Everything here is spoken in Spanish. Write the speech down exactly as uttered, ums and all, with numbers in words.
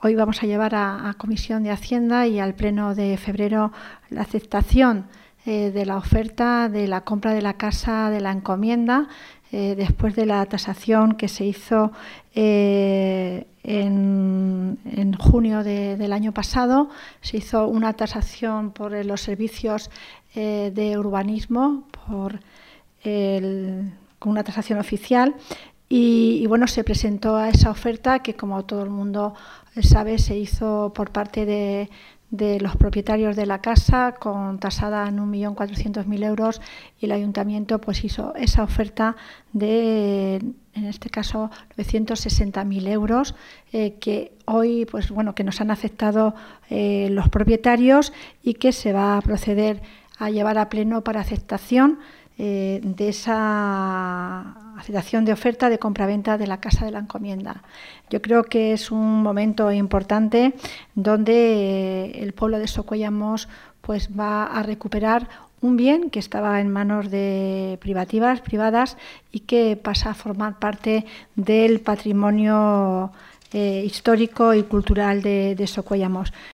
hoy vamos a llevar a, a Comisión de Hacienda y al Pleno de febrero la aceptación eh, de la oferta de la compra de la casa de la encomienda eh, después de la tasación que se hizo eh, en, en junio de, del año pasado. Se hizo una tasación por los servicios eh, de urbanismo, por el, con una tasación oficial. Y, y bueno, se presentó a esa oferta que, como todo el mundo sabe, se hizo por parte de, de los propietarios de la casa, con tasada en un millón cuatrocientos mil euros, y el ayuntamiento pues hizo esa oferta de, en este caso, novecientos sesenta mil euros, eh, que hoy pues bueno que nos han aceptado eh, los propietarios y que se va a proceder a llevar a pleno para aceptación Eh, de esa aceptación de oferta de compraventa de la casa de la encomienda. Yo creo que es un momento importante donde eh, el pueblo de Socuellamos pues va a recuperar un bien que estaba en manos de privativas, privadas, y que pasa a formar parte del patrimonio eh, histórico y cultural de, de Socuellamos.